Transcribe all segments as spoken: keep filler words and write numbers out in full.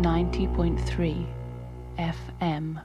ninety point three F M.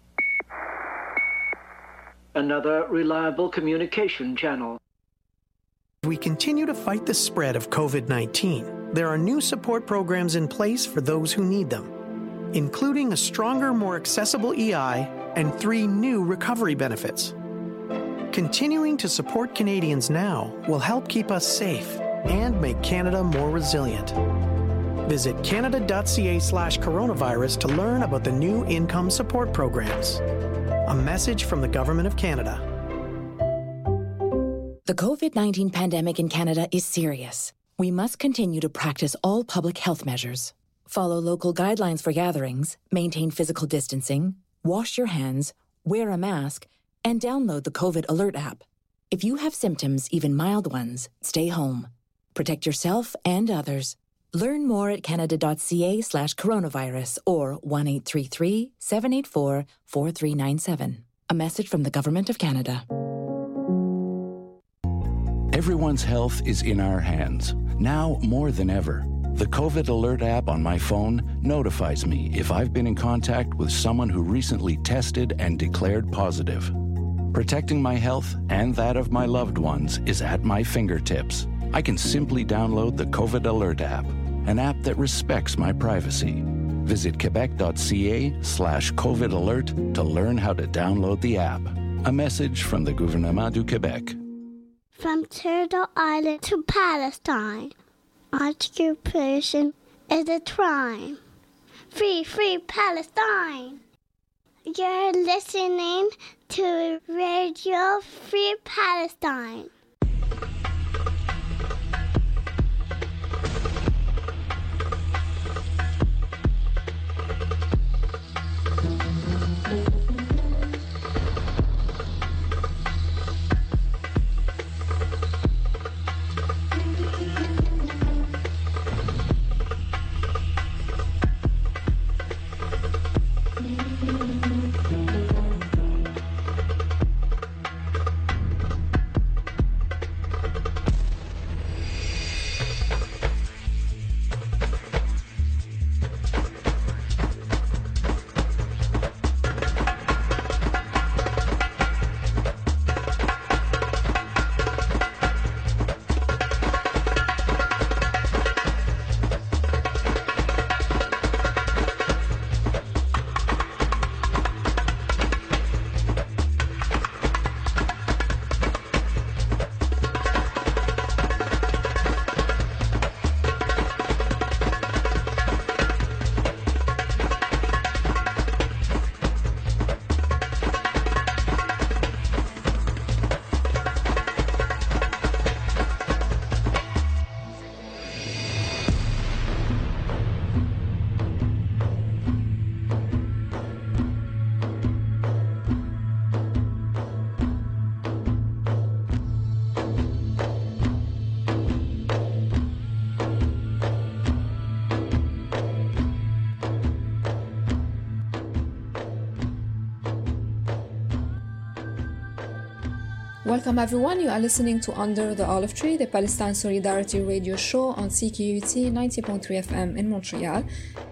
Another reliable communication channel. We continue to fight the spread of COVID nineteen. There are new support programs in place for those who need them, including a stronger, more accessible E I and three new recovery benefits. Continuing to support Canadians now will help keep us safe and make Canada more resilient. Visit canada.ca slash coronavirus to learn about the new income support programs. A message from the Government of Canada. The COVID nineteen pandemic in Canada is serious. We must continue to practice all public health measures. Follow local guidelines for gatherings, maintain physical distancing, wash your hands, wear a mask, and download the COVID Alert app. If you have symptoms, even mild ones, stay home. Protect yourself and others. Learn more at canada.ca slash coronavirus or one eight three three, seven eight four, four three nine seven. A message from the Government of Canada. Everyone's health is in our hands, now more than ever. The COVID Alert app on my phone notifies me if I've been in contact with someone who recently tested and declared positive. Protecting my health and that of my loved ones is at my fingertips. I can simply download the COVID Alert app, an app that respects my privacy. Visit quebec.ca slash COVID Alert to learn how to download the app. A message from the Gouvernement du Québec. From Turtle Island to Palestine, occupation is a crime. Free, free Palestine! You're listening to Radio Free Palestine. Welcome everyone, you are listening to Under the Olive Tree, the Palestine Solidarity Radio Show on C Q U T ninety point three F M in Montreal.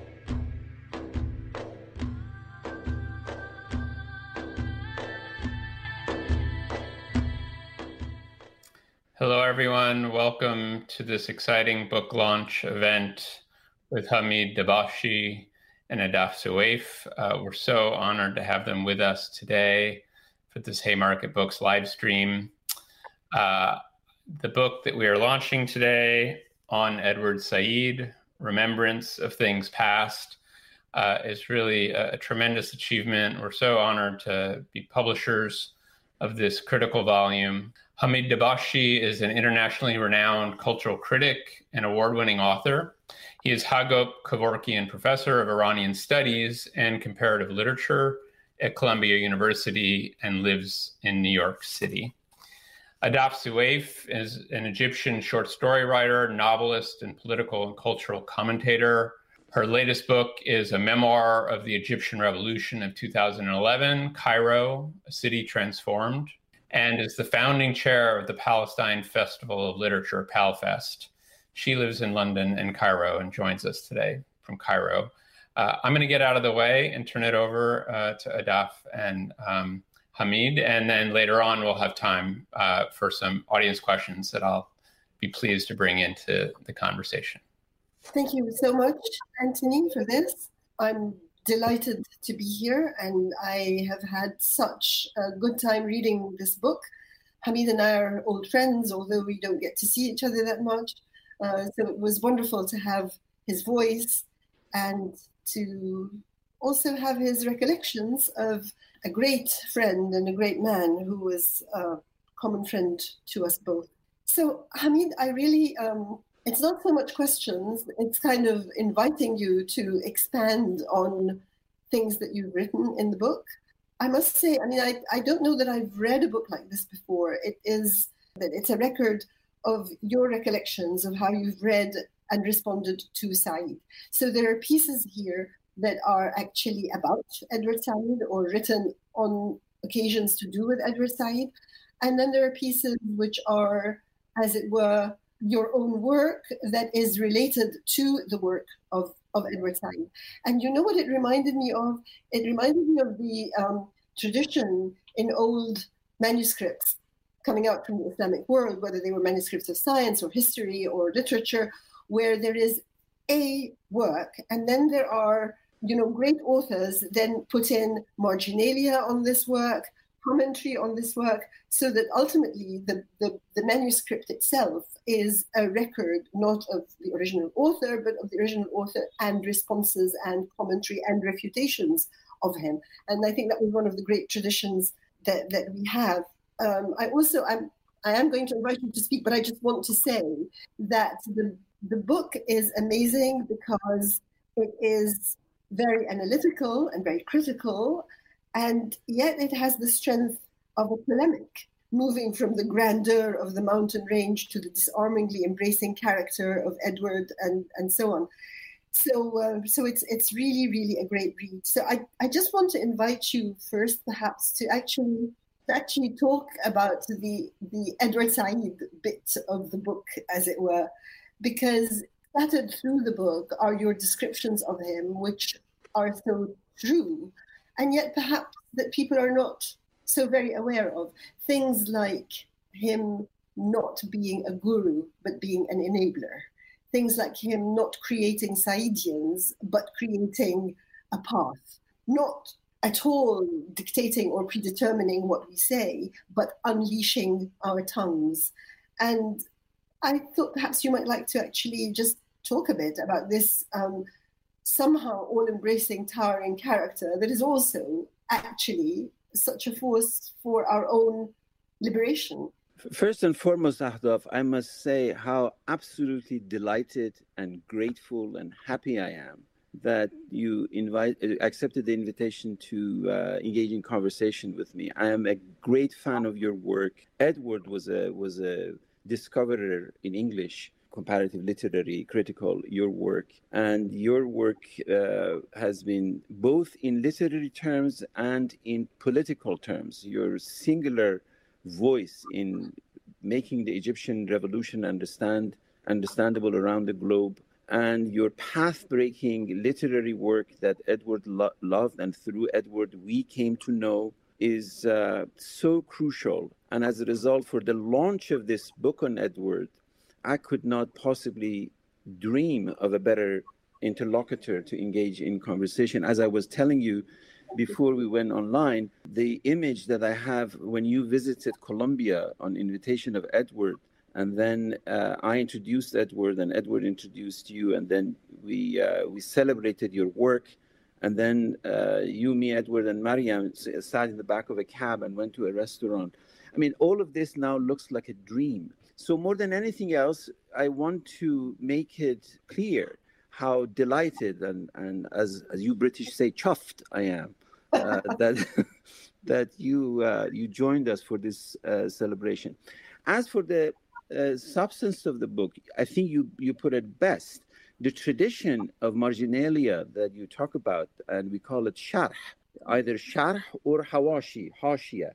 Hello everyone, welcome to this exciting book launch event with Hamid Dabashi and Adaf Suwaif. Uh, we're so honored to have them with us today for this Haymarket Books live stream. Uh, the book that we are launching today on Edward Said, Remembrance of Things Past, uh, is really a, a tremendous achievement. We're so honored to be publishers of this critical volume. Hamid Dabashi is an internationally renowned cultural critic and award-winning author. He is Hagop Kevorkian Professor of Iranian Studies and Comparative Literature at Columbia University and lives in New York City. Adaf Suwaif is an Egyptian short story writer, novelist, and political and cultural commentator. Her latest book is a memoir of the Egyptian Revolution of two thousand eleven, Cairo, A City Transformed, and is the founding chair of the Palestine Festival of Literature, PalFest. She lives in London and Cairo and joins us today from Cairo. uh, I'm going to get out of the way and turn it over uh, to Adaf and um, Hamid, and then later on we'll have time uh, for some audience questions that I'll be pleased to bring into the conversation. Thank you so much, Anthony, for this. I'm delighted to be here, and I have had such a good time reading this book. Hamid and I are old friends, although we don't get to see each other that much. Uh, so it was wonderful to have his voice and to also have his recollections of a great friend and a great man who was a common friend to us both. So, Hamid, I really, um, it's not so much questions, it's kind of inviting you to expand on things that you've written in the book. I must say, I mean, I, I don't know that I've read a book like this before. It is that it's a record of your recollections of how you've read and responded to Said. So there are pieces here that are actually about Edward Said or written on occasions to do with Edward Said. And then there are pieces which are, as it were, your own work that is related to the work of, of Edward Said. And you know what it reminded me of? It reminded me of the um, tradition in old manuscripts coming out from the Islamic world, whether they were manuscripts of science or history or literature, where there is a work and then there are, you know, great authors then put in marginalia on this work, commentary on this work, so that ultimately the, the, the manuscript itself is a record not of the original author, but of the original author and responses and commentary and refutations of him. And I think that was one of the great traditions that, that we have. Um, I also, I'm, I am going to invite you to speak, but I just want to say that the, the book is amazing because it is very analytical and very critical, and yet it has the strength of a polemic, moving from the grandeur of the mountain range to the disarmingly embracing character of Edward and, and so on. So uh, so it's it's really, really a great read. So I, I just want to invite you first perhaps to actually to actually talk about the, the Edward Said bit of the book, as it were, because scattered through the book are your descriptions of him, which are so true, and yet perhaps that people are not so very aware of. Things like him not being a guru, but being an enabler. Things like him not creating Saidians, but creating a path. Not at all dictating or predetermining what we say, but unleashing our tongues. And I thought perhaps you might like to actually just talk a bit about this um, somehow all-embracing, towering character that is also actually such a force for our own liberation. First and foremost, Ahdaf, I must say how absolutely delighted and grateful and happy I am that you invite, accepted the invitation to uh, engage in conversation with me. I am a great fan of your work. Edward was a was a discoverer in English, comparative literary, critical, your work. And your work uh, has been both in literary terms and in political terms. Your singular voice in making the Egyptian revolution understand understandable around the globe, and your path-breaking literary work that Edward lo- loved and through Edward we came to know is uh, so crucial. And as a result, for the launch of this book on Edward, I could not possibly dream of a better interlocutor to engage in conversation. As I was telling you before we went online, the image that I have when you visited Colombia on invitation of Edward, and then uh, I introduced Edward and Edward introduced you, and then we uh, we celebrated your work, and then uh, you, me, Edward, and Mariam sat in the back of a cab and went to a restaurant. I mean, all of this now looks like a dream. So more than anything else, I want to make it clear how delighted and, and as, as you British say, chuffed I am uh, that that you uh, you joined us for this uh, celebration. As for the uh, substance of the book, I think you, you put it best. The tradition of marginalia that you talk about, and we call it sharh, either sharh or hawashi, hashia,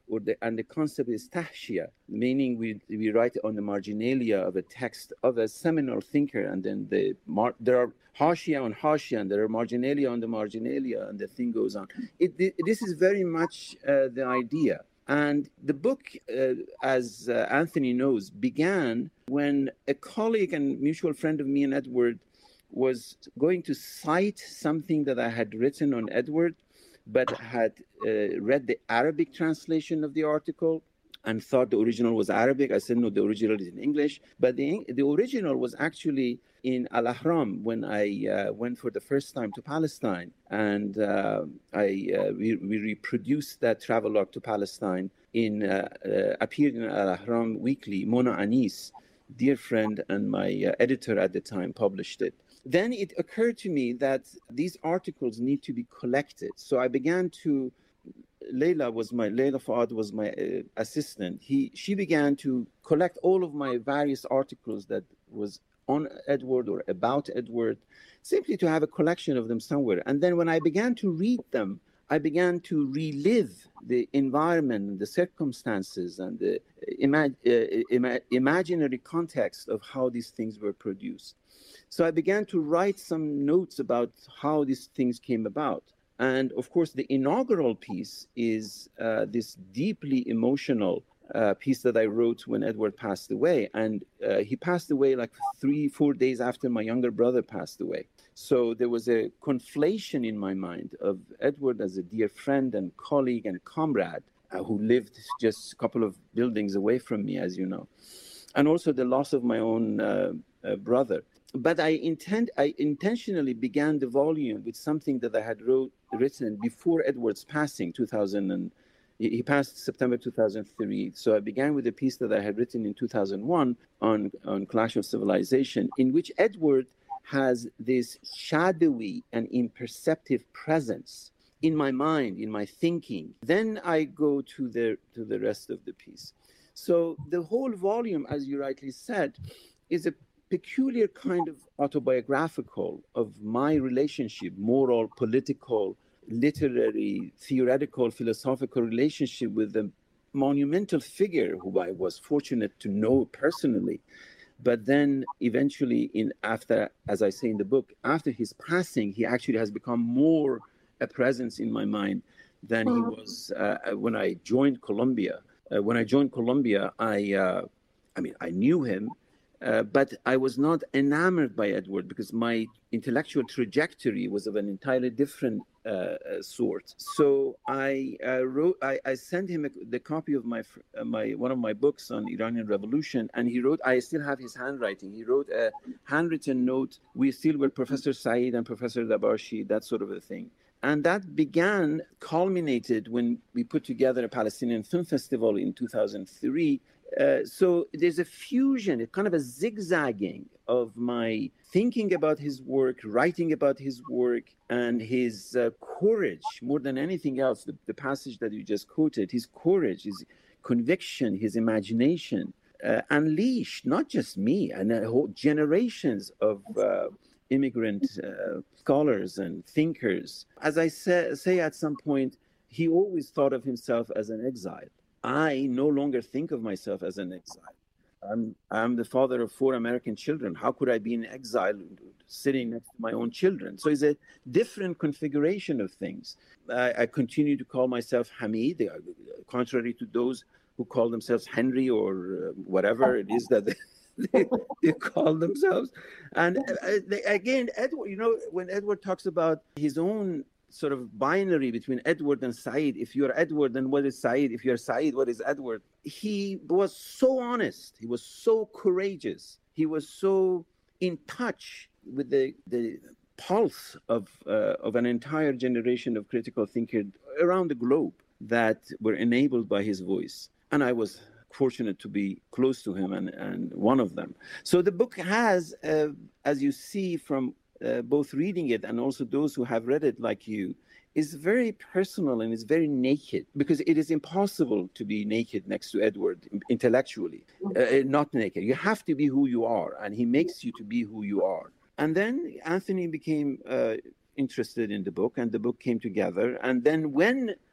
or the, and the concept is tahshia, meaning we we write on the marginalia of a text of a seminal thinker, and then the mar, there are hashia on hashia, and there are marginalia on the marginalia, and the thing goes on. It, it, this is very much uh, the idea. And the book, uh, as uh, Anthony knows, began when a colleague and mutual friend of me and Edward was going to cite something that I had written on Edward, but had uh, read the Arabic translation of the article and thought the original was Arabic. I said, no, the original is in English. But the, the original was actually in Al-Ahram when I uh, went for the first time to Palestine. And uh, I uh, we, we reproduced that travelogue to Palestine in uh, uh, appeared in Al-Ahram Weekly. Mona Anis, dear friend and my uh, editor at the time, published it. Then it occurred to me that these articles need to be collected. So I began to, Leila was my, Leila Fouad was my uh, assistant. He, she began to collect all of my various articles that was on Edward or about Edward, simply to have a collection of them somewhere. And then when I began to read them, I began to relive the environment, the circumstances, and the ima- uh, ima- imaginary context of how these things were produced. So I began to write some notes about how these things came about. And of course, the inaugural piece is uh, this deeply emotional uh, piece that I wrote when Edward passed away. And uh, he passed away like three, four days after my younger brother passed away. So there was a conflation in my mind of Edward as a dear friend and colleague and comrade uh, who lived just a couple of buildings away from me, as you know, and also the loss of my own uh, uh, brother. But I intend, I intentionally began the volume with something that I had wrote, written before Edward's passing, two thousand, and he passed September two thousand three. So I began with a piece that I had written in two thousand one on, on Clash of Civilization, in which Edward has this shadowy and imperceptive presence in my mind, in my thinking. Then I go to the to the rest of the piece. So the whole volume, as you rightly said, is a peculiar kind of autobiographical of my relationship, moral, political, literary, theoretical, philosophical relationship with a monumental figure who I was fortunate to know personally. But then eventually, in after, as I say in the book, after his passing, he actually has become more a presence in my mind than he was uh, when I joined Columbia. Uh, when I joined Columbia, I, uh, I mean, I knew him. Uh, but I was not enamored by Edward because my intellectual trajectory was of an entirely different uh, sort. So I uh, wrote, I, I sent him a, the copy of my uh, my one of my books on Iranian Revolution, and he wrote. I still have his handwriting. He wrote a handwritten note. We still were Professor Saeed and Professor Dabashi, that sort of a thing. And that began, culminated when we put together a Palestinian Film Festival in two thousand three. Uh, so there's a fusion, a kind of a zigzagging of my thinking about his work, writing about his work, and his uh, courage, more than anything else, the, the passage that you just quoted, his courage, his conviction, his imagination, uh, unleashed, not just me, and uh, whole generations of uh, immigrant uh, scholars and thinkers. As I say, say at some point, he always thought of himself as an exile. I no longer think of myself as an exile. I'm, I'm the father of four American children. How could I be in exile sitting next to my own children? So it's a different configuration of things. I, I continue to call myself Hamid, contrary to those who call themselves Henry or whatever it is that they, they, they call themselves. And uh, they, again, Edward, you know, when Edward talks about his own sort of binary between Edward and Saeed. If you're Edward, then what is Saeed? If you're Saeed, what is Edward? He was so honest. He was so courageous. He was so in touch with the, the pulse of, uh, of an entire generation of critical thinkers around the globe that were enabled by his voice. And I was fortunate to be close to him and, and one of them. So the book has, uh, as you see from Uh, both reading it and also those who have read it like you, is very personal and is very naked, because it is impossible to be naked next to Edward intellectually, uh, not naked. You have to be who you are, and he makes you to be who you are. And then Anthony became uh, interested in the book, and the book came together. And then when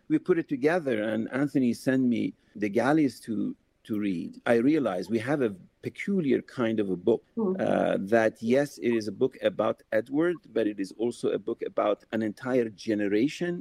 we put it together, and Anthony sent me The Galleys to to read, I realized we have a peculiar kind of a book uh, that, yes, it is a book about Edward, but it is also a book about an entire generation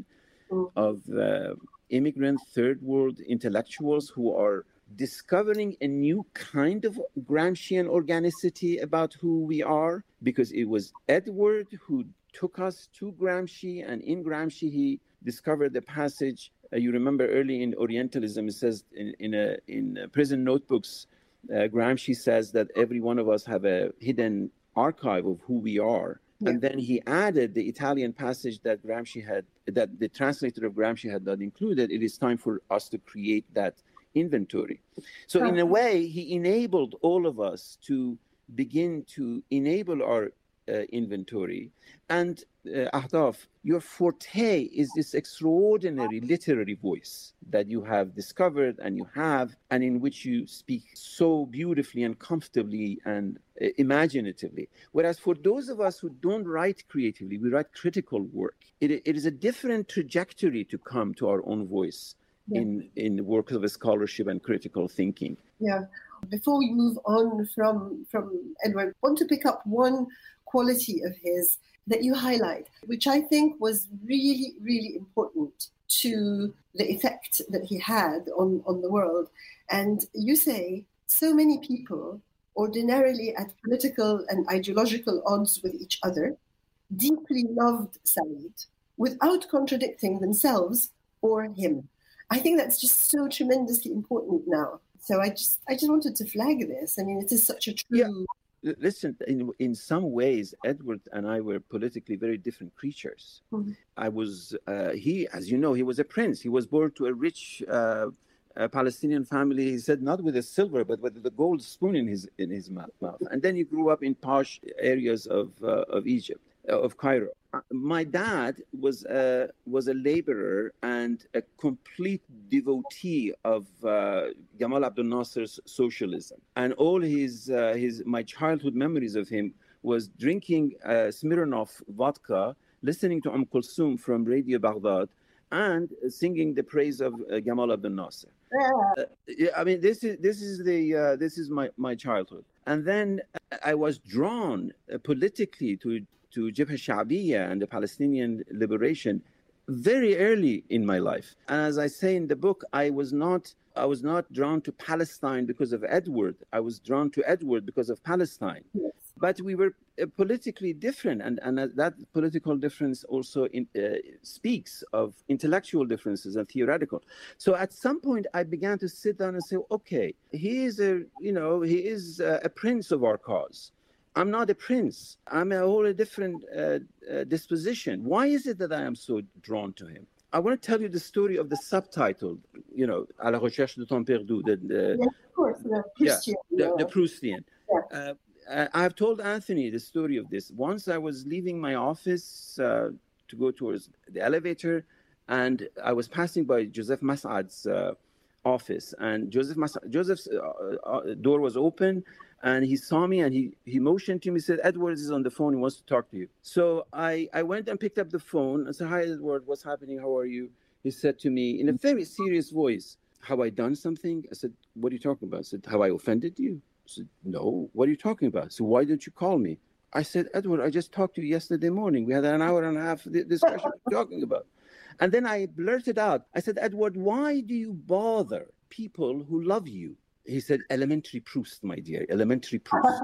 of uh, immigrant third world intellectuals who are discovering a new kind of Gramscian organicity about who we are, because it was Edward who took us to Gramsci, and in Gramsci he discovered the passage. Uh, you remember early in Orientalism, it says in, in, a, in a prison notebooks, uh, Gramsci says that every one of us have a hidden archive of who we are. Yeah. And then he added the Italian passage that Gramsci had, that the translator of Gramsci had not included. It is time for us to create that inventory. So in a way, he enabled all of us to begin to enable our uh, inventory. And uh, Ahdaf, your forte is this extraordinary literary voice that you have discovered and you have, and in which you speak so beautifully and comfortably and uh, imaginatively. Whereas for those of us who don't write creatively, we write critical work. It, it is a different trajectory to come to our own voice yeah. in, in works of scholarship and critical thinking. Yeah. Before we move on from, from Edward, I want to pick up one quality of his that you highlight, which I think was really, really important to the effect that he had on, on the world. And you say, so many people, ordinarily at political and ideological odds with each other, deeply loved Said without contradicting themselves or him. I think that's just so tremendously important now. So I just I just wanted to flag this. I mean, it is such a true... Yeah. Listen, in, in some ways, Edward and I were politically very different creatures. Mm-hmm. I was, uh, he, as you know, he was a prince. He was born to a rich uh, a Palestinian family. He said not with a silver, but with the gold spoon in his in his mouth. And then he grew up in posh areas of uh, of Egypt, uh, of Cairo. My dad was a, was a laborer and a complete devotee of uh, Gamal Abdel Nasser's socialism. And all his, uh, his my childhood memories of him was drinking uh, Smirnoff vodka, listening to Umm Kulthum from Radio Baghdad, and singing the praise of uh, Gamal Abdel Nasser. Uh, I mean, this is this is the uh, this is my, my childhood. And then I was drawn uh, politically to to Jabha Sha'biya and the Palestinian liberation very early in my life. And as I say in the book, I was not I was not drawn to Palestine because of Edward. I was drawn to Edward because of Palestine. Yes. But we were uh, politically different, and, and uh, that political difference also in, uh, speaks of intellectual differences and theoretical. So at some point, I began to sit down and say, okay, he is a, you know, he is a, a prince of our cause. I'm not a prince. I'm a whole different uh, uh, disposition. Why is it that I am so drawn to him? I want to tell you the story of the subtitle, you know, À la recherche de temps perdu. The, the, yes, of course, the Proustian. Yeah, the, the Proustian. Yeah. Uh, I've told Anthony the story of this. Once I was leaving my office uh, to go towards the elevator, and I was passing by Joseph Mas'ad's uh, office, and Joseph Mas- Joseph's uh, uh, door was open, and he saw me, and he, he motioned to me, said, Edward is on the phone, he wants to talk to you. So I, I went and picked up the phone and said, hi, Edward, what's happening? How are you? He said to me in a very serious voice, have I done something? I said, what are you talking about? I said, have I offended you? I said, no, what are you talking about? So why didn't you call me? I said, Edward, I just talked to you yesterday morning. We had an hour and a half discussion talking about. And then I blurted out, I said, Edward, why do you bother people who love you? He said, elementary Proust, my dear, elementary Proust.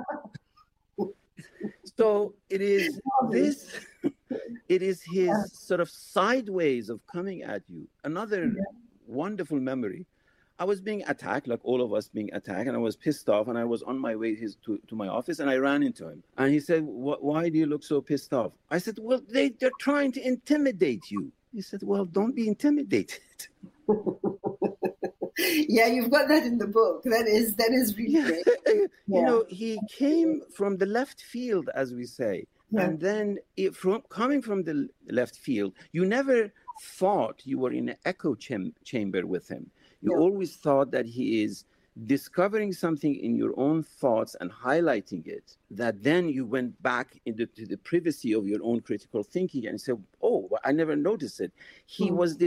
So it is this, it is his sort of sideways of coming at you. Another yeah. wonderful memory. I was being attacked, like all of us being attacked, and I was pissed off, and I was on my way his, to, to my office, and I ran into him. And he said, why do you look so pissed off? I said, well, they, they're trying to intimidate you. He said, well, don't be intimidated. Yeah, you've got that in the book. That is that is really yeah. great. You Yeah. know, he came from the left field, as we say. Yeah. And then it, from coming from the left field, you never thought you were in an echo cham- chamber with him. You Yeah. always thought that he is discovering something in your own thoughts and highlighting it, that then you went back into to the privacy of your own critical thinking and said, oh, I never noticed it. He Mhm. was this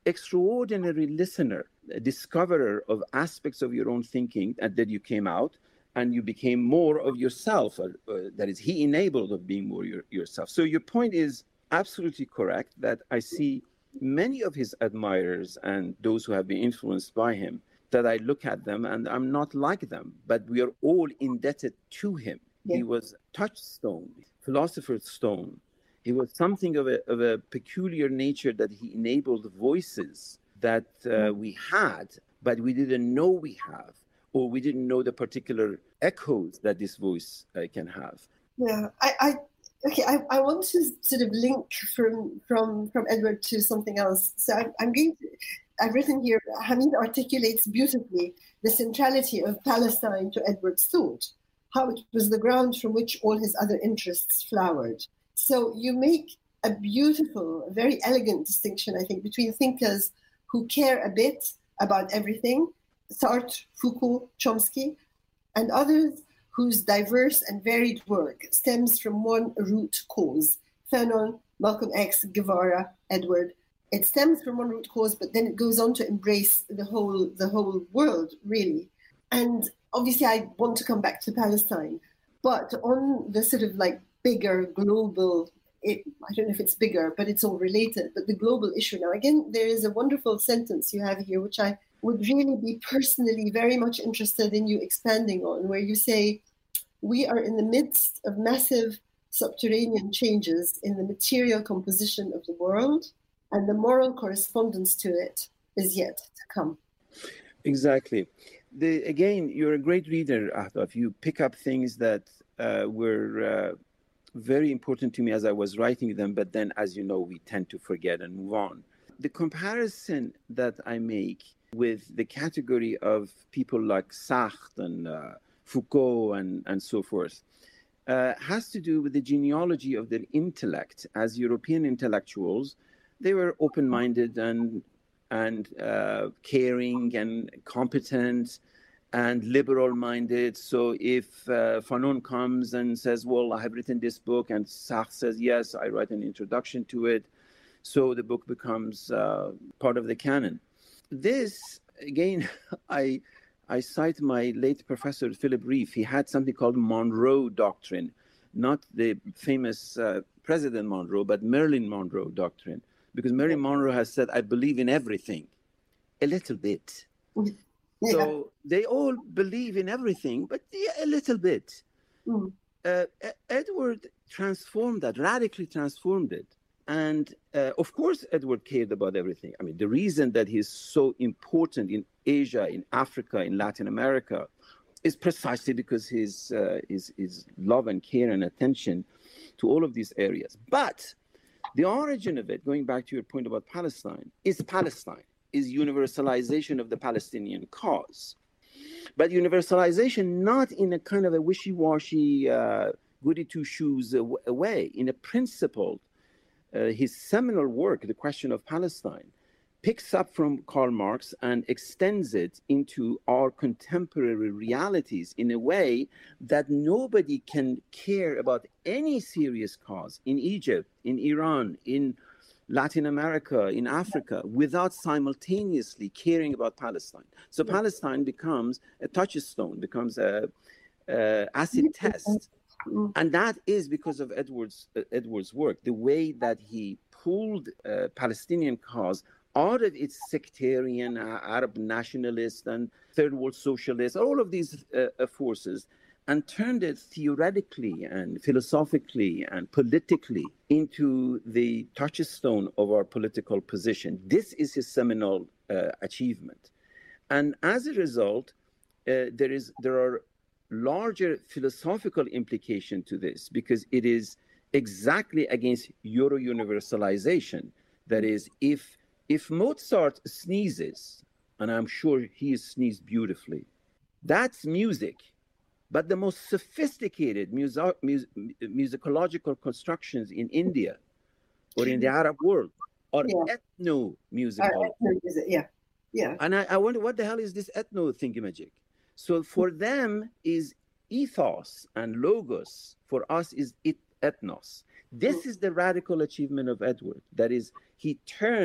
extraordinary listener, a discoverer of aspects of your own thinking, and then you came out and you became more of yourself. Or, uh, that is, he enabled of being more your, yourself. So your point is absolutely correct, that I see many of his admirers and those who have been influenced by him, that I look at them and I'm not like them, but we are all indebted to him. Yeah. He was touchstone, philosopher's stone. He was something of a, of a peculiar nature, that he enabled voices that uh, we had, but we didn't know we have, or we didn't know the particular echoes that this voice uh, can have. Yeah, I, I okay, I, I want to sort of link from from from Edward to something else. So I, I'm going to, I've written here, Hamid articulates beautifully the centrality of Palestine to Edward's thought, how it was the ground from which all his other interests flowered. So you make a beautiful, very elegant distinction, I think, between thinkers who care a bit about everything, Sartre, Foucault, Chomsky, and others whose diverse and varied work stems from one root cause. Fanon, Malcolm X, Guevara, Edward. It stems from one root cause, but then it goes on to embrace the whole the whole world, really. And obviously I want to come back to Palestine, but on the sort of like bigger global, it, I don't know if it's bigger, but it's all related, but the global issue. Now, again, there is a wonderful sentence you have here, which I would really be personally very much interested in you expanding on, where you say, we are in the midst of massive subterranean changes in the material composition of the world, and the moral correspondence to it is yet to come. Exactly. The, again, you're a great reader, Ahdaf. You pick up things that uh, were uh, very important to me as I was writing them, but then, as you know, we tend to forget and move on. The comparison that I make with the category of people like Sartre and uh, Foucault and, and so forth uh, has to do with the genealogy of their intellect. As European intellectuals, they were open-minded and and uh, caring and competent and liberal-minded. So if uh, Fanon comes and says, well, I have written this book, and Sartre says, yes, I write an introduction to it, so the book becomes uh, part of the canon. This, again, I I cite my late professor, Philip Reef. He had something called Monroe Doctrine, not the famous uh, President Monroe, but Marilyn Monroe Doctrine. Because Marilyn Monroe has said, I believe in everything, a little bit. Yeah. So they all believe in everything, but yeah, a little bit. Mm. Uh, Edward transformed that, radically transformed it. And uh, of course, Edward cared about everything. I mean, the reason that he's so important in Asia, in Africa, in Latin America, is precisely because his, uh, his, his love and care and attention to all of these areas. But the origin of it, going back to your point about Palestine, is Palestine, is universalization of the Palestinian cause. But universalization not in a kind of a wishy-washy, uh, goody two-shoes way, in a principled, uh, his seminal work, The Question of Palestine, picks up from Karl Marx and extends it into our contemporary realities in a way that nobody can care about any serious cause in Egypt, in Iran, in Latin America, in Africa, without simultaneously caring about Palestine. So yeah. Palestine becomes a touchstone, becomes a, a acid test. And that is because of Edward's, uh, Edward's work, the way that he pulled uh, Palestinian cause out of its sectarian, uh, Arab nationalist and third world socialist, all of these uh, uh, forces, and turned it theoretically and philosophically and politically into the touchstone of our political position. This is his seminal uh, achievement. And as a result, uh, there is there are larger philosophical implications to this, because it is exactly against Euro-universalization. That is, if If Mozart sneezes, and I'm sure he sneezed beautifully, that's music. But the most sophisticated music, music, musicological constructions in India or in the Arab world are yeah. ethno-musical. Uh, yeah, yeah. And I, I wonder, what the hell is this ethno-thingamajig? So for them is ethos and logos. For us is it ethnos. This is the radical achievement of Edward. That is, he turned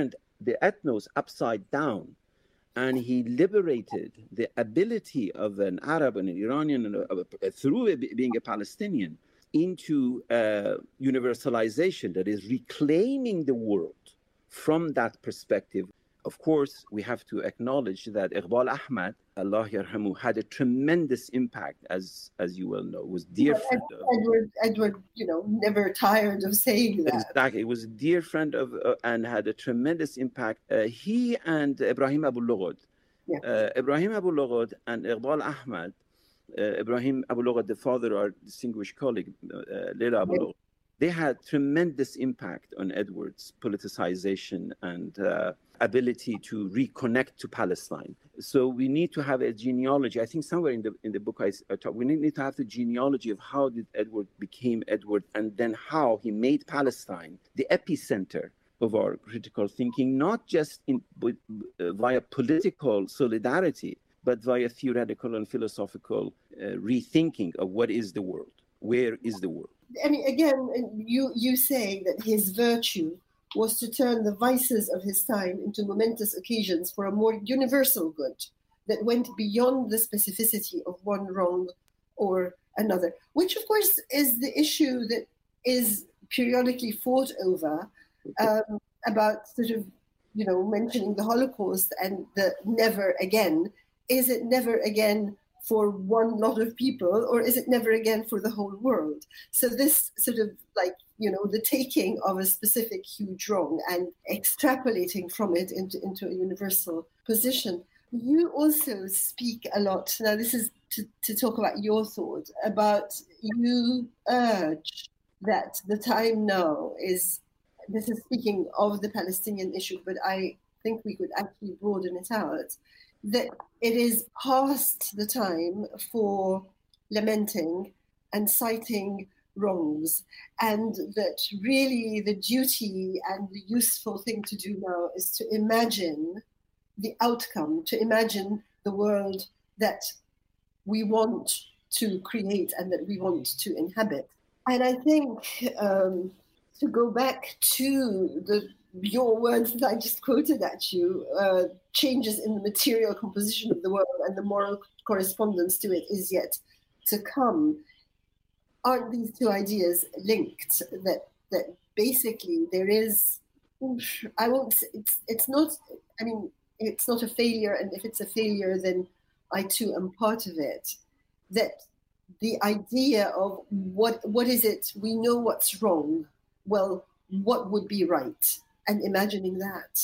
the ethnos upside down, and he liberated the ability of an Arab and an Iranian, and a, a, through a, being a Palestinian, into uh, universalization, that is reclaiming the world from that perspective. Of course, we have to acknowledge that Iqbal Ahmad, Allah yarhamu, had a tremendous impact, as as you well know, was dear well, friend Edward, of... Edward, Edward, you know, never tired of saying that. Exactly. It was a dear friend of, uh, and had a tremendous impact. Uh, he and Ibrahim Abu Lughod, yeah. uh, Ibrahim Abu Lughod and Iqbal Ahmad, uh, Ibrahim Abu Lughod, the father, our distinguished colleague, uh, Leila Abu Lughod, they had tremendous impact on Edward's politicization and uh, ability to reconnect to Palestine. So we need to have a genealogy. I think somewhere in the in the book I, I talk, we need to have the genealogy of how did Edward became Edward, and then how he made Palestine the epicenter of our critical thinking, not just in uh, via political solidarity, but via theoretical and philosophical uh, rethinking of what is the world, where is the world. I mean, again, you you say that his virtue was to turn the vices of his time into momentous occasions for a more universal good that went beyond the specificity of one wrong or another, which of course is the issue that is periodically fought over um, about sort of, you know, mentioning the Holocaust and the never again. Is it never again for one lot of people, or is it never again for the whole world? So this sort of like, you know, the taking of a specific huge wrong and extrapolating from it into, into a universal position. You also speak a lot, now this is to, to talk about your thought, about you urge that the time now is, this is speaking of the Palestinian issue, but I think we could actually broaden it out, that it is past the time for lamenting and citing wrongs, and that really the duty and the useful thing to do now is to imagine the outcome, to imagine the world that we want to create and that we want to inhabit. And I think um, to go back to the your words that I just quoted at you, uh, changes in the material composition of the world and the moral correspondence to it is yet to come. Aren't these two ideas linked? That that basically there is, I won't, it's, it's not, I mean, it's not a failure, and if it's a failure, then I too am part of it. That the idea of what what is it, we know what's wrong, well, what would be right? And imagining that.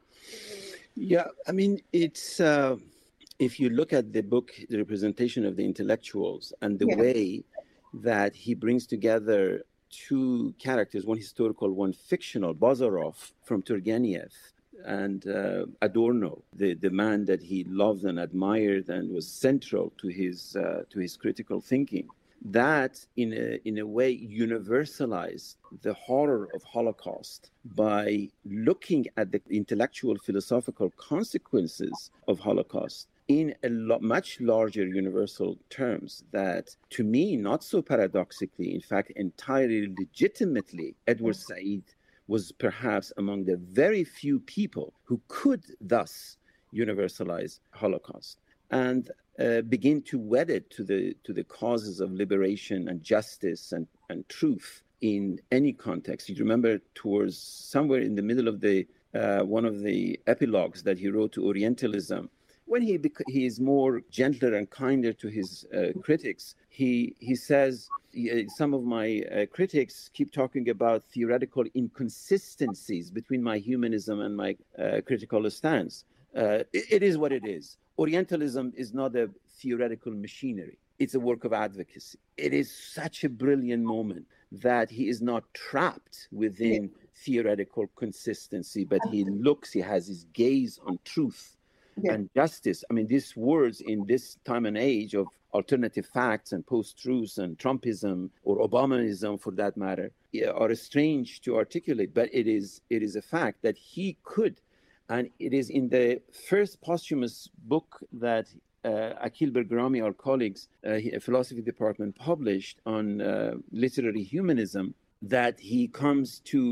Yeah, I mean, it's, uh, if you look at the book, the representation of the intellectuals, and the yeah. way that he brings together two characters, one historical, one fictional, Bazarov from Turgenev, and uh, Adorno, the, the man that he loved and admired and was central to his, uh, to his critical thinking. That, in a, in a way, universalized the horror of Holocaust by looking at the intellectual, philosophical consequences of Holocaust in a lo- much larger universal terms that, to me, not so paradoxically, in fact, entirely legitimately, Edward Said was perhaps among the very few people who could thus universalize Holocaust. And uh, begin to wed it to the to the causes of liberation and justice and, and truth in any context. You remember towards somewhere in the middle of the uh, one of the epilogues that he wrote to Orientalism, when he bec- he is more gentler and kinder to his uh, critics, he he says, some of my uh, critics keep talking about theoretical inconsistencies between my humanism and my uh, critical stance. Uh, it, it is what it is. Orientalism is not a theoretical machinery. It's a work of advocacy. It is such a brilliant moment that he is not trapped within yeah. theoretical consistency, but he looks, he has his gaze on truth yeah. and justice. I mean, these words in this time and age of alternative facts and post-truths and Trumpism or Obamaism, for that matter, are strange to articulate, but it is it is a fact that he could. And it is in the first posthumous book that uh, Akil Bergrami, our colleagues, uh, philosophy department, published on uh, literary humanism, that he comes to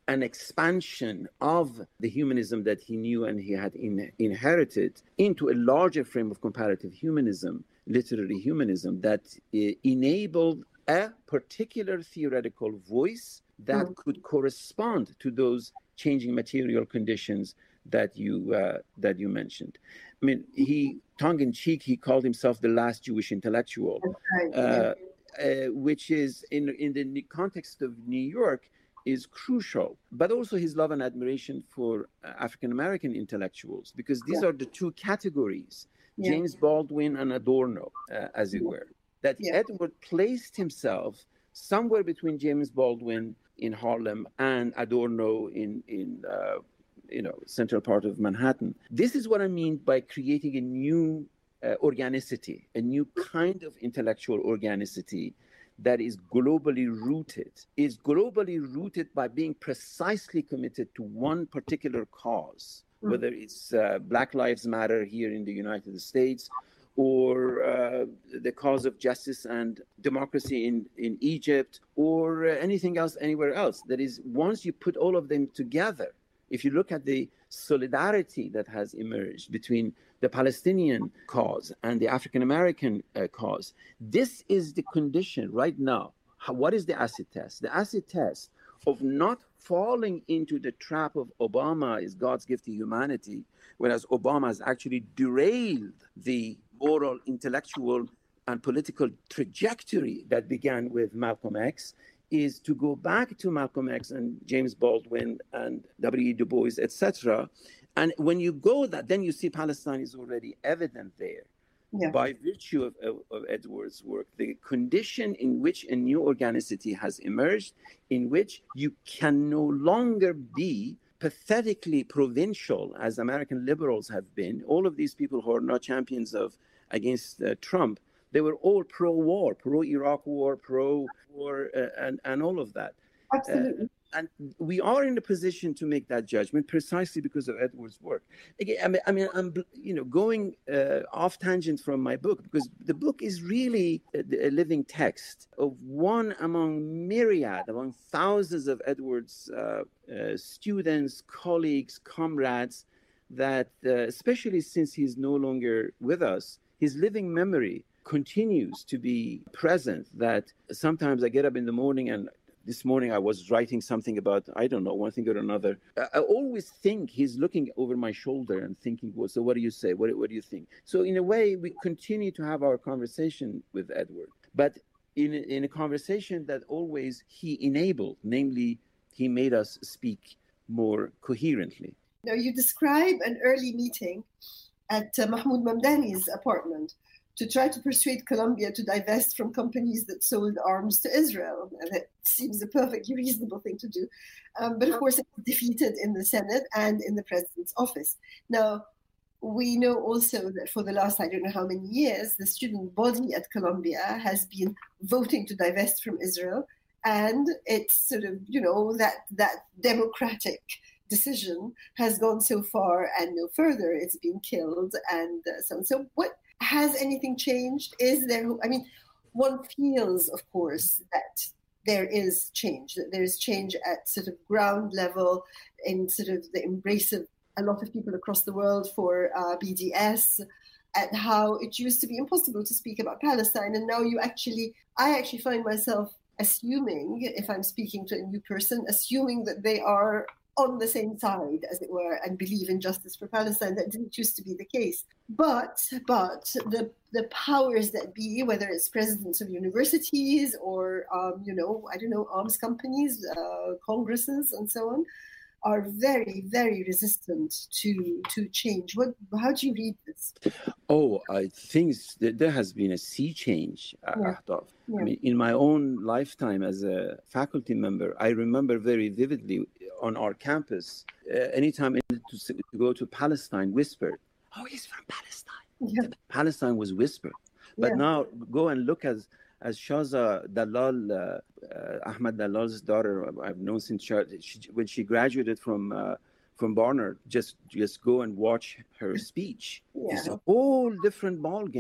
an expansion of the humanism that he knew and he had in, inherited into a larger frame of comparative humanism, literary humanism, that uh, enabled a particular theoretical voice that mm. could correspond to those changing material conditions that you uh, that you mentioned. I mean, he, tongue-in-cheek, he called himself the last Jewish intellectual, right. uh, uh, which is, in, in the context of New York, is crucial, but also his love and admiration for uh, African-American intellectuals, because these yeah. are the two categories, yeah. James Baldwin and Adorno, uh, as it yeah. were, that yeah. Edward placed himself somewhere between James Baldwin in Harlem and Adorno in, in uh, you know, central part of Manhattan. This is what I mean by creating a new uh, organicity, a new kind of intellectual organicity that is globally rooted, is globally rooted by being precisely committed to one particular cause, mm. whether it's uh, Black Lives Matter here in the United States, or uh, the cause of justice and democracy in, in Egypt, or uh, anything else anywhere else. That is, once you put all of them together, if you look at the solidarity that has emerged between the Palestinian cause and the African-American uh, cause, this is the condition right now. How, what is the acid test? The acid test of not falling into the trap of Obama is God's gift to humanity, whereas Obama has actually derailed the moral, intellectual, and political trajectory that began with Malcolm X, is to go back to Malcolm X and James Baldwin and W E Du Bois, et cetera. And when you go that, then you see Palestine is already evident there. Yeah. By virtue of, of, of Edward's work, the condition in which a new organicity has emerged, in which you can no longer be pathetically provincial, as American liberals have been. All of these people who are not champions of against uh, Trump, they were all pro-war, pro-Iraq war, pro-war, uh, and, and all of that. Absolutely. Uh, and we are in a position to make that judgment precisely because of Edward's work. Again, I mean, I mean I'm you know going uh, off tangent from my book, because the book is really a, a living text of one among myriad, among thousands of Edward's uh, uh, students, colleagues, comrades, that uh, especially since he's no longer with us, his living memory continues to be present. That sometimes I get up in the morning, and this morning I was writing something about, I don't know, one thing or another. I, I always think he's looking over my shoulder and thinking, well, so what do you say? What, what do you think? So in a way, we continue to have our conversation with Edward, but in a, in a conversation that always he enabled, namely, he made us speak more coherently. Now, you describe an early meeting at uh, Mahmoud Mamdani's apartment to try to persuade Colombia to divest from companies that sold arms to Israel. And it seems a perfectly reasonable thing to do. Um, but of course, it was defeated in the Senate and in the president's office. Now, we know also that for the last, I don't know how many years, the student body at Columbia has been voting to divest from Israel. And it's sort of, you know, that, that democratic decision has gone so far and no further. It's been killed and uh, so on. So what, has anything changed? Is there, I mean, one feels, of course, that there is change, that there is change at sort of ground level in sort of the embrace of a lot of people across the world for uh, B D S, and how it used to be impossible to speak about Palestine. And now you actually, I actually find myself assuming, if I'm speaking to a new person, assuming that they are on the same side, as it were, and believe in justice for Palestine. That didn't used to be the case. But but the the powers that be, whether it's presidents of universities or, um, you know, I don't know, arms companies, uh, congresses, and so on, are very, very resistant to to change. What? How do you read this? Oh, I think there has been a sea change, yeah. Ahdaf. Yeah. I mean, in my own lifetime as a faculty member, I remember very vividly on our campus, uh, anytime to, to go to Palestine, whispered, "Oh, he's from Palestine." Yeah. Palestine was whispered. But yeah. now go and look as as Shaza Dalal, uh, uh, Ahmad Dalal's daughter, I've known since she, when she graduated from uh, from Barnard, just just go and watch her speech. Yeah. It's a whole different ball game.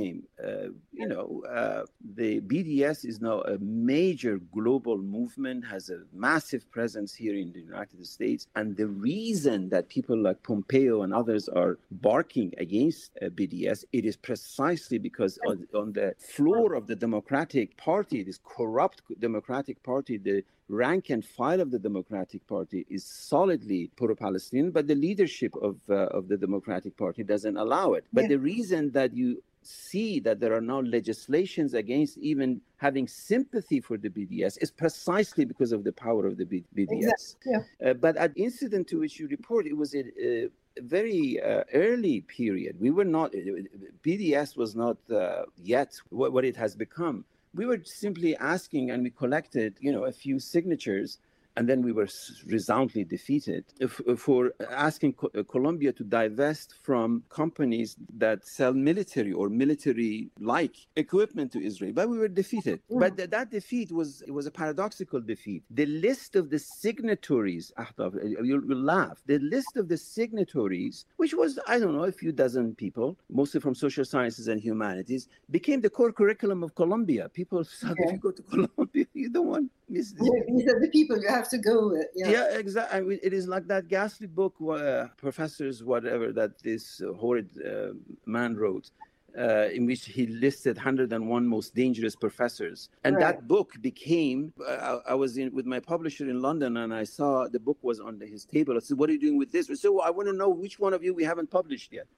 uh, you know, uh, the B D S is now a major global movement, has a massive presence here in the United States. And the reason that people like Pompeo and others are barking against uh, B D S, it is precisely because on, on the floor of the Democratic Party, this corrupt Democratic Party, the rank and file of the Democratic Party is solidly pro-Palestinian, but the leadership of uh, of the Democratic Party doesn't allow it. But yeah. the reason that you see that there are now legislations against even having sympathy for the B D S is precisely because of the power of the B- BDS. Exactly. Yeah. Uh, but at the incident to which you report, it was a, a very uh, early period. We were not, B D S was not uh, yet what, what it has become. We were simply asking, and we collected, you know, a few signatures, and then we were resoundingly defeated if, for asking Co- Colombia to divest from companies that sell military or military-like equipment to Israel. But we were defeated. Mm. But th- that defeat was it was a paradoxical defeat. The list of the signatories, Ahdaf, you'll, you'll laugh, the list of the signatories, which was, I don't know, a few dozen people, mostly from social sciences and humanities, became the core curriculum of Colombia. People thought, yeah. if you go to Colombia, you don't want miss this. These are the people you have to go with. Yeah, yeah exactly. I mean, it is like that ghastly book, uh, Professors Whatever, that this uh, horrid uh, man wrote, uh, in which he listed one hundred and one most dangerous professors. And right. that book became, uh, I, I was in with my publisher in London, and I saw the book was on his table. I said, what are you doing with this? I said, well, I want to know which one of you we haven't published yet.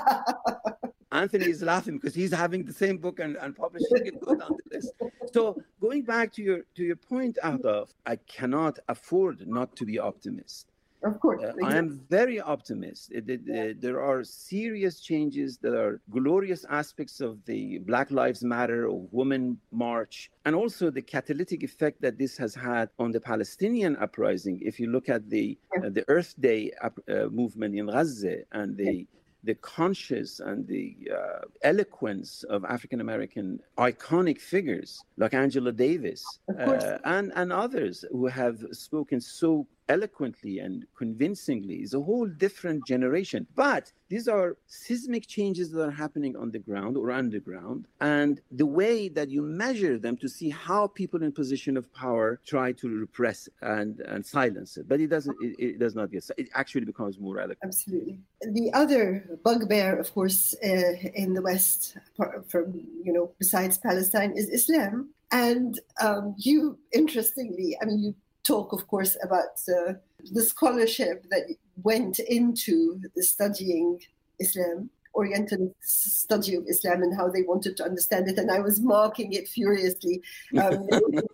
Anthony is laughing because he's having the same book and, and publishing it go down the list. So going back to your to your point, Ahdaf, I cannot afford not to be optimist. Of course. Uh, I am very optimistic. It, it, it, there are serious changes. There are glorious aspects of the Black Lives Matter or Women March, and also the catalytic effect that this has had on the Palestinian uprising. If you look at the uh, the Earth Day up, uh, movement in Gaza and the the conscious and the uh, eloquence of African-American iconic figures like Angela Davis uh, and, and others who have spoken so eloquently and convincingly, is a whole different generation. But these are seismic changes that are happening on the ground or underground, and the way that you measure them to see how people in position of power try to repress and, and silence it. But it doesn't. It, it does not get. It actually becomes more eloquent. Absolutely. The other bugbear, of course, uh, in the West, from you know, besides Palestine, is Islam. And um, you, interestingly, I mean, you talk, of course, about uh, the scholarship that went into the studying Islam, Oriental study of Islam, and how they wanted to understand it. And I was marking it furiously. Um,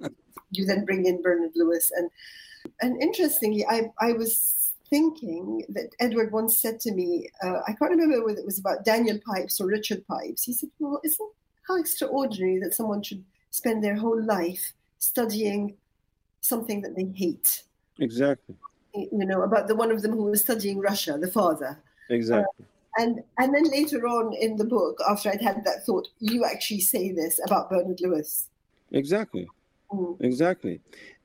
you then bring in Bernard Lewis. And and interestingly, I, I was thinking that Edward once said to me, uh, I can't remember whether it was about Daniel Pipes or Richard Pipes. He said, well, isn't how extraordinary that someone should spend their whole life studying something that they hate. Exactly. You know, about the one of them who was studying Russia, the father. Exactly. Uh, and and then later on in the book, after I'd had that thought, you actually say this about Bernard Lewis. Exactly. Mm. Exactly.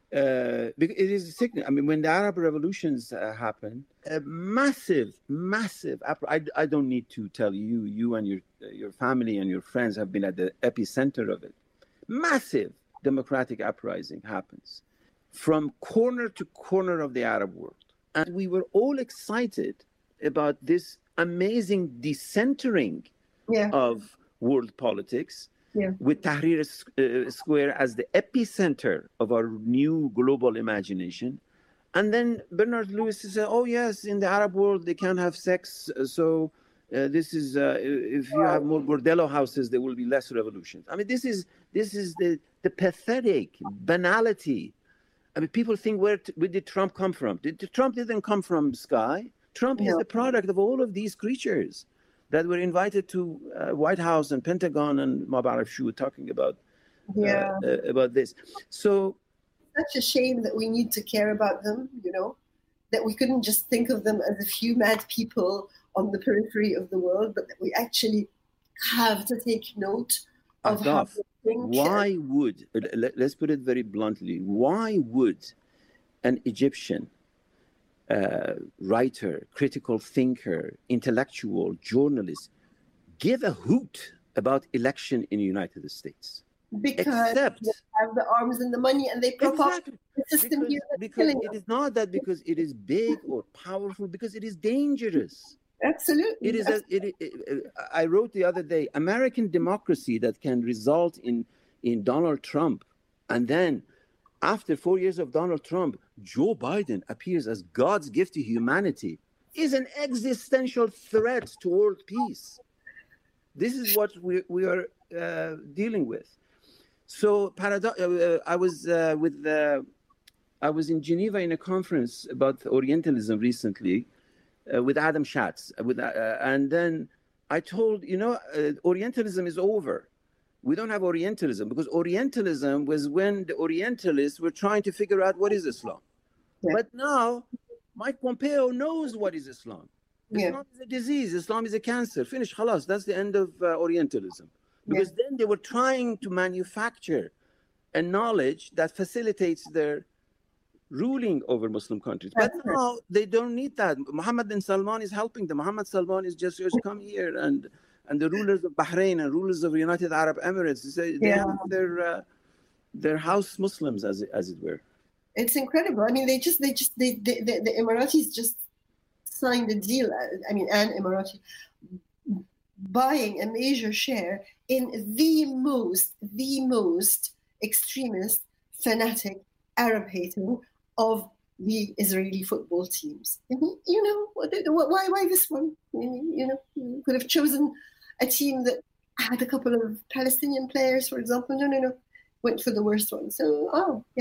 Uh, it is sickening. I mean, when the Arab revolutions uh, happened, a massive, massive. I, I don't need to tell you. You and your your family and your friends have been at the epicenter of it. Massive democratic uprising happens from corner to corner of the Arab world. And we were all excited about this amazing decentering yeah. of world politics, yeah. with Tahrir uh, Square as the epicenter of our new global imagination. And then Bernard Lewis said, oh yes, in the Arab world, they can't have sex. So uh, this is, uh, if you have more bordello houses, there will be less revolutions. I mean, this is this is the, the pathetic banality. I mean, people think, where, t- where did Trump come from? Did, Trump didn't come from sky. Trump no. is the product of all of these creatures that were invited to uh, White House and Pentagon and Mabaraf Shu talking about yeah. uh, uh, about this. So, such a shame that we need to care about them, you know, that we couldn't just think of them as a few mad people on the periphery of the world, but that we actually have to take note of how they think. Why would, let's put it very bluntly, why would an Egyptian uh, writer, critical thinker, intellectual, journalist give a hoot about election in the United States. Because Except, they have the arms and the money and they prop exactly, up the system because, here. because it is not that because it is big or powerful, because it is dangerous. Absolutely. It is. A, it, it, I wrote the other day, American democracy that can result in, in Donald Trump, and then after four years of Donald Trump, Joe Biden appears as God's gift to humanity, is an existential threat to world peace. This is what we, we are uh, dealing with. So paradox. Uh, I was uh, with uh, I was in Geneva in a conference about Orientalism recently uh, with Adam Schatz. With uh, and then I told you know uh, Orientalism is over. We don't have Orientalism because Orientalism was when the Orientalists were trying to figure out what is Islam. Yeah. But now Mike Pompeo knows what is Islam. Yeah. Islam is a disease. Islam is a cancer. Finish. Khalas. That's the end of uh, Orientalism. Because yeah. then they were trying to manufacture a knowledge that facilitates their ruling over Muslim countries. But That's now right. they don't need that. Mohammed bin Salman is helping them. Mohammed Salman is just, just come here, and and the rulers of Bahrain and rulers of United Arab Emirates, they yeah. have their uh, their house Muslims, as it, as it were. It's incredible. I mean, they just they just they, they, they the Emiratis just signed a deal. I mean, an Emirati buying a major share in the most, the most extremist, fanatic, Arab-hating of the Israeli football teams. And, you know, why, why this one? You know, you could have chosen a team that had a couple of Palestinian players, for example. No, no, no, went for the worst one. So, oh, yeah.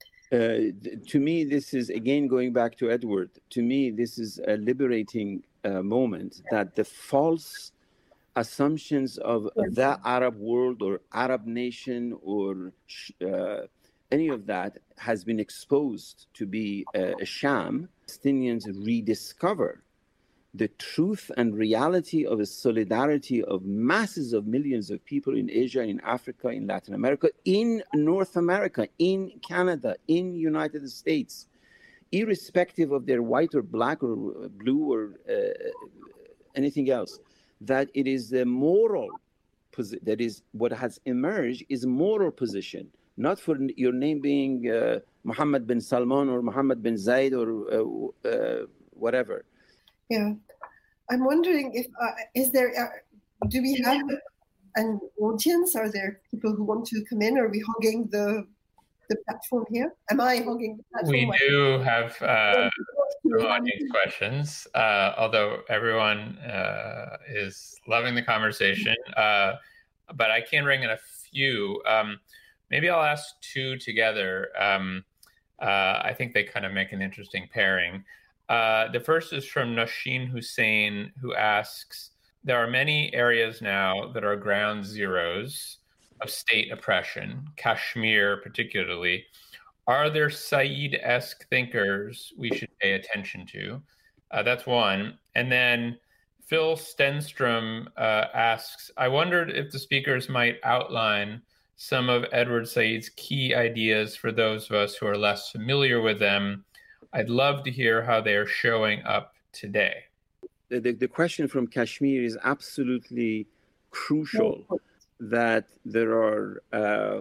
Uh, to me, this is, again, going back to Edward, to me, this is a liberating uh, moment that the false assumptions of the Arab world or Arab nation or uh, any of that has been exposed to be a, a sham. Palestinians rediscover the truth and reality of a solidarity of masses of millions of people in Asia, in Africa, in Latin America, in North America, in Canada, in United States, irrespective of their white or black or blue or uh, anything else. That it is the moral position, that is what has emerged is moral position, not for your name being uh, Mohammed bin Salman or Mohammed bin Zayed or uh, uh, whatever. Yeah, I'm wondering if, uh, is there, uh, do we have an audience? Are there people who want to come in? Are we hogging the the platform here? Am I hogging the platform? We do have uh, audience questions, uh, although everyone uh, is loving the conversation. Uh, but I can bring in a few. Um, maybe I'll ask two together. Um, uh, I think they kind of make an interesting pairing. Uh, the first is from Nashin Hussein, who asks, there are many areas now that are ground zeros of state oppression, Kashmir particularly. Are there Said-esque thinkers we should pay attention to? Uh, that's one. And then Phil Stenstrom uh, asks, I wondered if the speakers might outline some of Edward Said's key ideas for those of us who are less familiar with them. I'd love to hear how they are showing up today. The, the, the question from Kashmir is absolutely crucial. That there are uh,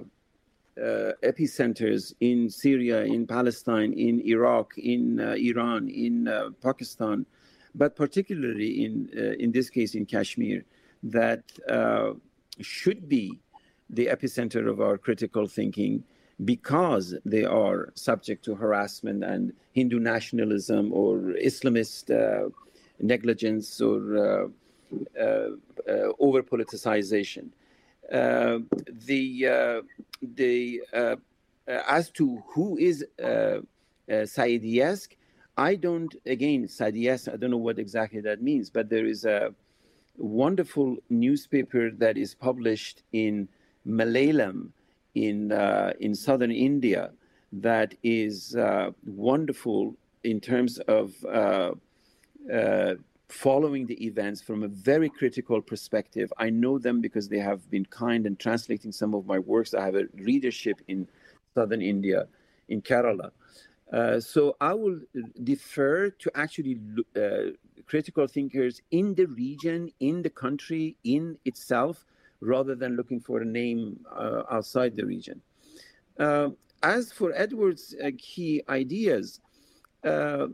uh, epicenters in Syria, in Palestine, in Iraq, in uh, Iran, in uh, Pakistan, but particularly in uh, in this case in Kashmir, that uh, should be the epicenter of our critical thinking because they are subject to harassment and Hindu nationalism or Islamist uh, negligence or uh, uh, uh, over-politicization. Uh, the uh, the uh, uh, as to who is uh, uh, Saidi-esque, I don't, again, Saidi-esque, I don't know what exactly that means, but there is a wonderful newspaper that is published in Malayalam in uh, in southern India that is uh, wonderful in terms of uh, uh, following the events from a very critical perspective. I know them because they have been kind in translating some of my works. I have a readership in southern India, in Kerala. Uh, so I will defer to actually uh, critical thinkers in the region, in the country, in itself, rather than looking for a name uh, outside the region. Uh, as for Edward's uh, key ideas, uh, uh,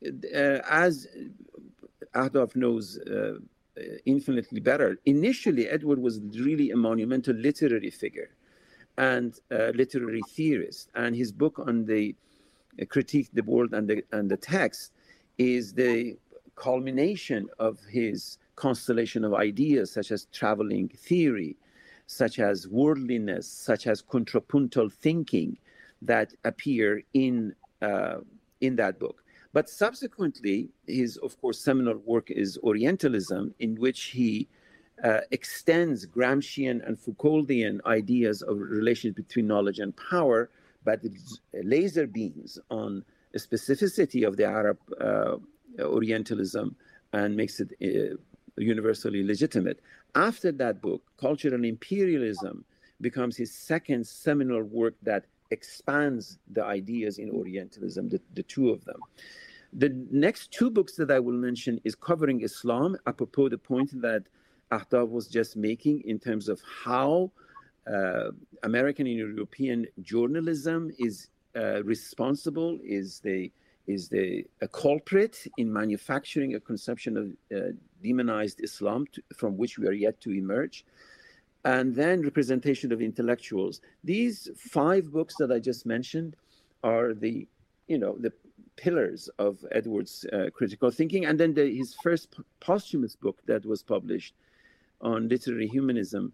as Ahdaf knows uh, infinitely better, initially Edward was really a monumental literary figure and uh, literary theorist, and his book on the uh, critique the world and the and the text is the culmination of his constellation of ideas, such as traveling theory, such as worldliness, such as contrapuntal thinking, that appear in uh, in that book. But subsequently, his, of course, seminal work is Orientalism, in which he uh, extends Gramscian and Foucauldian ideas of relations between knowledge and power, but laser beams on the specificity of the Arab uh, Orientalism and makes it uh, universally legitimate. After that book, Cultural Imperialism becomes his second seminal work that expands the ideas in Orientalism, the, the two of them. The next two books that I will mention is covering Islam, apropos the point that Ahdaf was just making in terms of how uh, American and European journalism is uh, responsible, is the is the a culprit in manufacturing a conception of uh, demonized Islam to, from which we are yet to emerge. And then representation of intellectuals. These five books that I just mentioned are the, you know, the pillars of Edward's uh, critical thinking. And then the, his first p- posthumous book that was published on literary humanism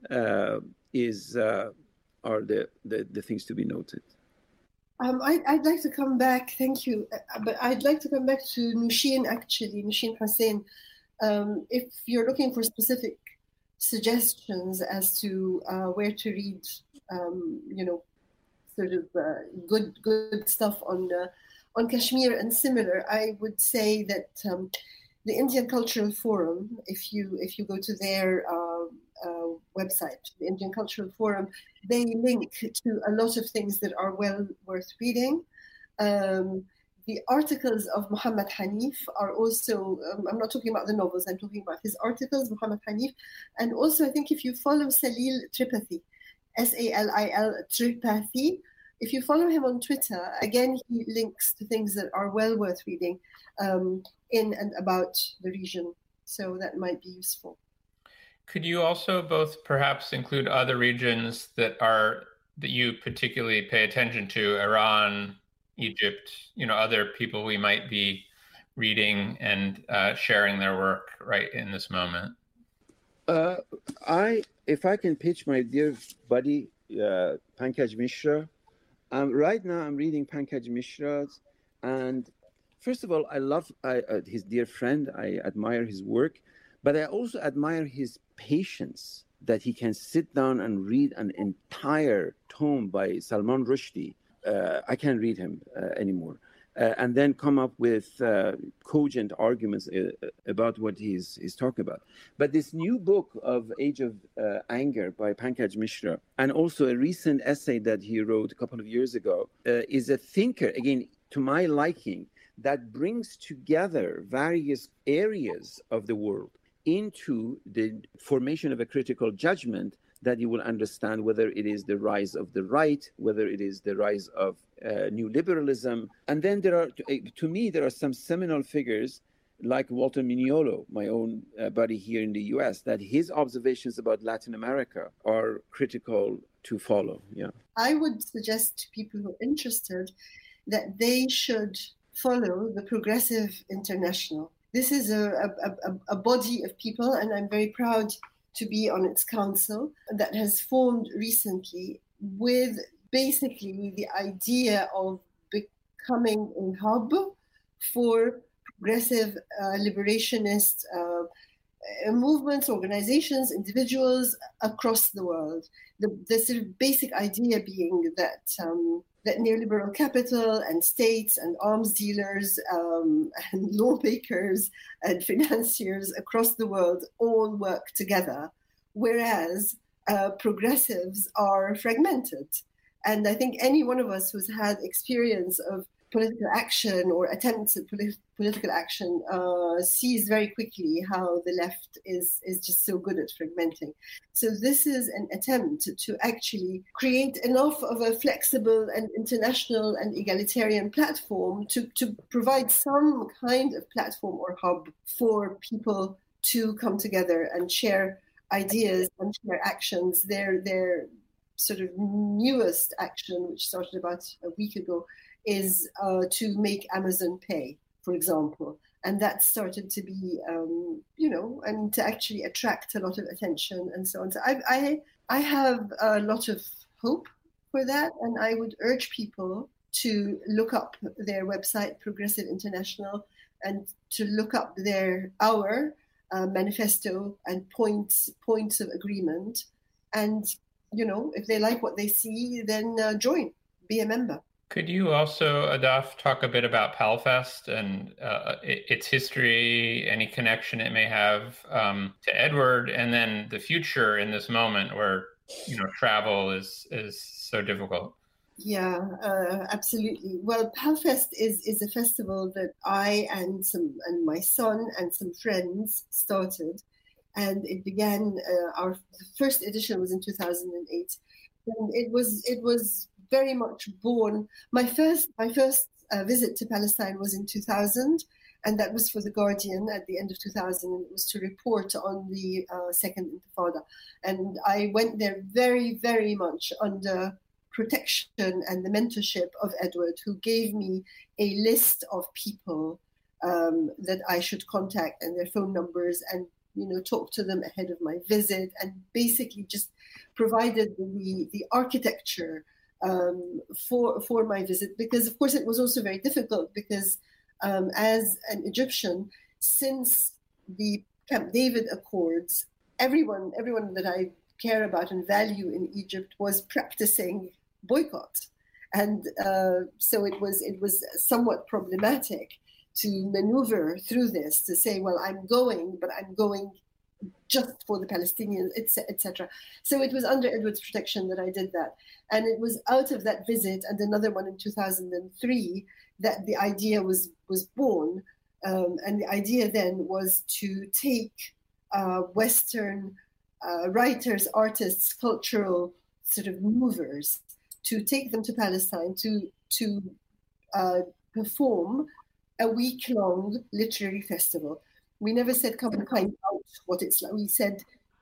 uh, is uh, are the, the, the things to be noted. Um, I, I'd like to come back, thank you, but I'd like to come back to Nushin, actually, Nushin Hussain. Um, if you're looking for specific suggestions as to uh, where to read, um, you know, sort of uh, good good stuff on uh, on Kashmir and similar, I would say that um, the Indian Cultural Forum, if you if you go to their uh, uh, website, the Indian Cultural Forum, they link to a lot of things that are well worth reading. Um, The articles of Muhammad Hanif are also, um, I'm not talking about the novels, I'm talking about his articles, Muhammad Hanif. And also, I think if you follow Salil Tripathi, S A L I L Tripathi, if you follow him on Twitter, again, he links to things that are well worth reading um, in and about the region. So that might be useful. Could you also both perhaps include other regions that are, that you particularly pay attention to, Iran, Egypt, you know, other people we might be reading and uh, sharing their work right in this moment? Uh, I, if I can pitch my dear buddy, uh, Pankaj Mishra, um, right now I'm reading Pankaj Mishra's, and first of all, I love I, uh, his dear friend, I admire his work, but I also admire his patience that he can sit down and read an entire tome by Salman Rushdie. Uh, I can't read him uh, anymore, uh, and then come up with uh, cogent arguments uh, about what he's he's talking about. But this new book of Age of uh, Anger by Pankaj Mishra, and also a recent essay that he wrote a couple of years ago, uh, is a thinker, again, to my liking, that brings together various areas of the world into the formation of a critical judgment that you will understand whether it is the rise of the right, whether it is the rise of uh, new liberalism. And then there are, to, to me, there are some seminal figures like Walter Mignolo, my own uh, buddy here in the U S, that his observations about Latin America are critical to follow. Yeah, I would suggest to people who are interested that they should follow the Progressive International. This is a, a, a, a body of people, and I'm very proud to be on its council, that has formed recently with basically the idea of becoming a hub for progressive uh, liberationist uh, movements, organizations, individuals across the world. The, the sort of basic idea being that um, that neoliberal capital and states and arms dealers um, and lawmakers and financiers across the world all work together, whereas uh, progressives are fragmented. And I think any one of us who's had experience of political action or attempts at polit- political action uh, sees very quickly how the left is, is just so good at fragmenting. So this is an attempt to, to actually create enough of a flexible and international and egalitarian platform to, to provide some kind of platform or hub for people to come together and share ideas and share actions. Their, their sort of newest action, which started about a week ago, is uh, to make Amazon pay, for example. And that started to be, um, you know, and to actually attract a lot of attention and so on. So I, I, I have a lot of hope for that. And I would urge people to look up their website, Progressive International, and to look up their, our uh, manifesto and points, points of agreement. And, you know, if they like what they see, then uh, join, be a member. Could you also, Adaf, talk a bit about PALFest and uh, its history, any connection it may have um, to Edward, and then the future in this moment where, you know, travel is is so difficult? Yeah, uh, absolutely. Well, PALFest is is a festival that I and some and my son and some friends started, and it began. Uh, our first edition was in two thousand eight, and it was it was. very much born. My first my first uh, visit to Palestine was in two thousand, and that was for The Guardian at the end of two thousand. And it was to report on the uh, Second Intifada. And I went there very, very much under protection and the mentorship of Edward, who gave me a list of people um, that I should contact and their phone numbers and, you know, talk to them ahead of my visit, and basically just provided the, the architecture Um, for for my visit, because of course it was also very difficult because um, as an Egyptian, since the Camp David Accords, everyone everyone that I care about and value in Egypt was practicing boycott, and uh, so it was it was somewhat problematic to maneuver through this, to say, well, I'm going, but I'm going just for the Palestinians, et cetera. So it was under Edward's protection that I did that. And it was out of that visit and another one in two thousand three that the idea was, was born. Um, and the idea then was to take uh, Western uh, writers, artists, cultural sort of movers, to take them to Palestine to, to uh, perform a week-long literary festival. We never said come and find out what it's like. We said,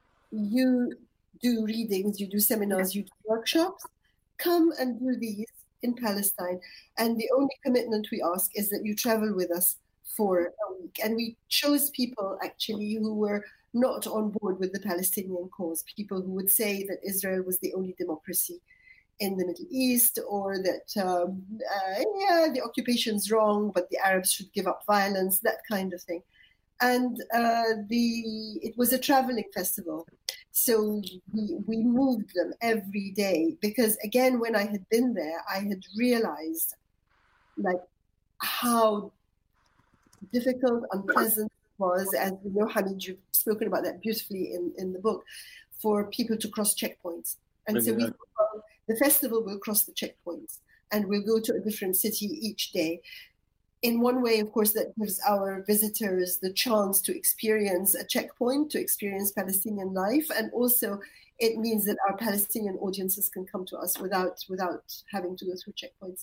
you do readings, you do seminars, you do workshops. Come and do these in Palestine. And the only commitment we ask is that you travel with us for a week. And we chose people actually who were not on board with the Palestinian cause, people who would say that Israel was the only democracy in the Middle East, or that, um, uh, yeah, the occupation's wrong, but the Arabs should give up violence, that kind of thing. And uh, the it was a traveling festival. So we, we moved them every day because, again, when I had been there, I had realized like how difficult, unpleasant it was, as you know, Hamid, you've spoken about that beautifully in, in the book, for people to cross checkpoints. And so we thought, the festival will cross the checkpoints and we'll go to a different city each day. In one way, of course, that gives our visitors the chance to experience a checkpoint, to experience Palestinian life. And also it means that our Palestinian audiences can come to us without without having to go through checkpoints.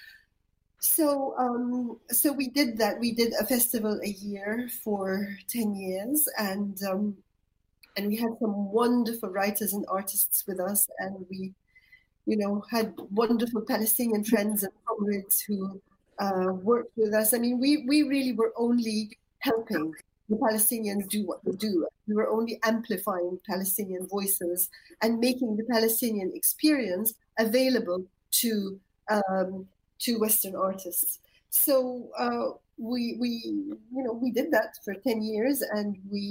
So um, so we did that. We did a festival a year for ten years. And, um, and we had some wonderful writers and artists with us. And we, you know, had wonderful Palestinian friends and comrades who Uh, worked with us. I mean, we, we really were only helping the Palestinians do what they do. We were only amplifying Palestinian voices and making the Palestinian experience available to um, to Western artists. So uh, we we you know we did that for ten years, and we,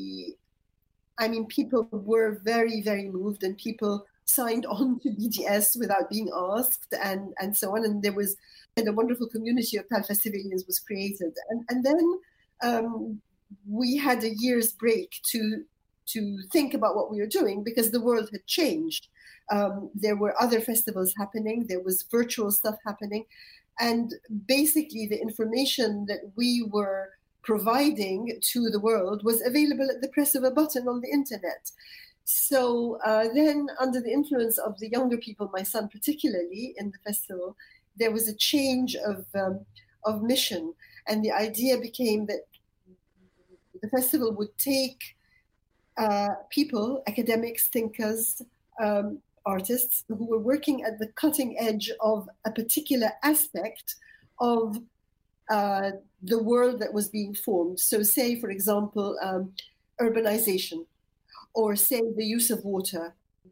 I mean, people were very very moved, and people signed on to B D S without being asked, and and so on. And there was and a wonderful community of PALFestivalians was created. And, and then um, we had a year's break to to think about what we were doing because the world had changed. Um, there were other festivals happening. There was virtual stuff happening. And basically the information that we were providing to the world was available at the press of a button on the internet. So uh, then, under the influence of the younger people, my son particularly, in the festival, there was a change of um, of mission. And the idea became that the festival would take uh, people, academics, thinkers, um, artists, who were working at the cutting edge of a particular aspect of uh, the world that was being formed. So say, for example, um, urbanization, or say the use of water.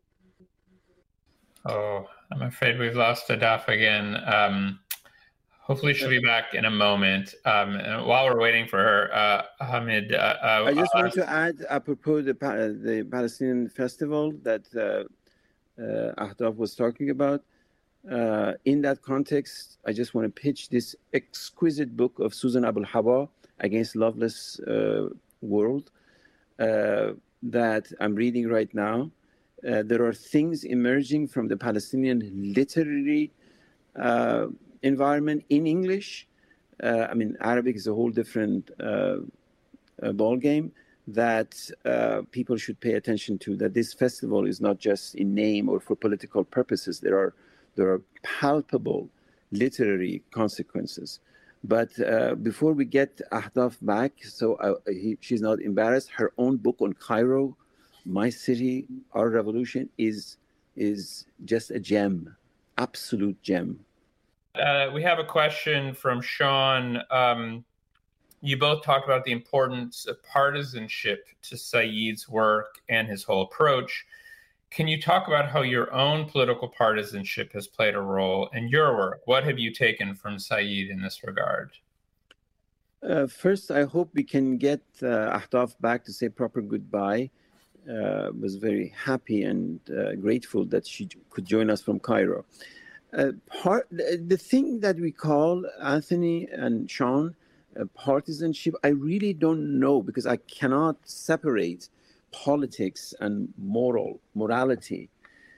Oh, I'm afraid we've lost Adaf again. Um, hopefully she'll be back in a moment. Um, and while we're waiting for her, uh, Hamid. Uh, uh, I just uh, want to add, apropos the, the Palestinian festival that uh, uh, Ahdaf was talking about. Uh, in that context, I just want to pitch this exquisite book of Susan Abu Haba, Against Loveless uh, World, uh, that I'm reading right now. Uh, there are things emerging from the Palestinian literary uh, environment in English. Uh, I mean, Arabic is a whole different uh, uh, ball game that uh, people should pay attention to, that this festival is not just in name or for political purposes. There are, there are palpable literary consequences. But uh, before we get Ahdaf back, so uh, he, she's not embarrassed, her own book on Cairo, My City, Our Revolution, is is just a gem, absolute gem. Uh, we have a question from Sean. Um, you both talked about the importance of partisanship to Saeed's work and his whole approach. Can you talk about how your own political partisanship has played a role in your work? What have you taken from Saeed in this regard? Uh, first, I hope we can get uh, Ahdaf back to say proper goodbye. Uh, was very happy and uh, grateful that she could join us from Cairo. Uh, part, the thing that we call, Anthony and Sean, uh, partisanship, I really don't know, because I cannot separate politics and moral, morality,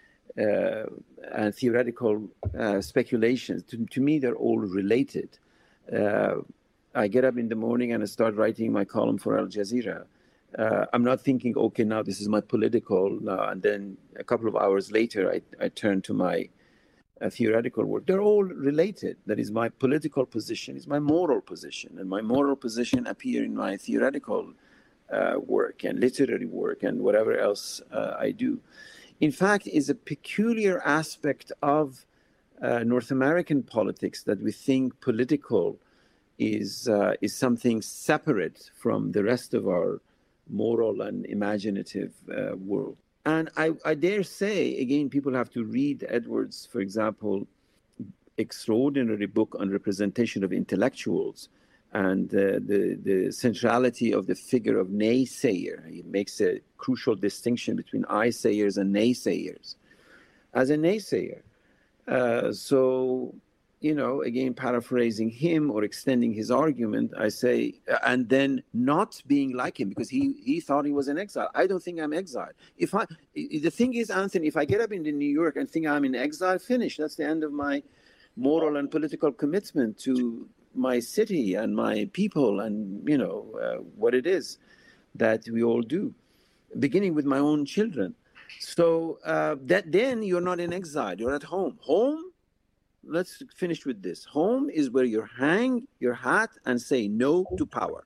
uh, and theoretical uh, speculations. To, to me, they're all related. Uh, I get up in the morning and I start writing my column for Al Jazeera. Uh, I'm not thinking, okay, now this is my political, uh, and then a couple of hours later, I, I turn to my uh, theoretical work. They're all related. That is, my political position is my moral position, and my moral position appear in my theoretical uh, work and literary work and whatever else uh, I do. In fact, is a peculiar aspect of uh, North American politics that we think political is uh, is something separate from the rest of our moral and imaginative uh, world. And I, I dare say, again, people have to read Edwards, for example, extraordinary book on representation of intellectuals and uh, the, the centrality of the figure of naysayer. He makes a crucial distinction between I-sayers and naysayers. As a naysayer, uh, so, you know, again, paraphrasing him or extending his argument, I say, and then not being like him, because he, he thought he was in exile. I don't think I'm exiled. If I, the thing is, Anthony, if I get up in New York and think I'm in exile, finish. That's the end of my moral and political commitment to my city and my people and, you know, uh, what it is that we all do, beginning with my own children. So uh, that then you're not in exile, you're at home. Home? Let's finish with this. Home is where you hang your hat and say no to power.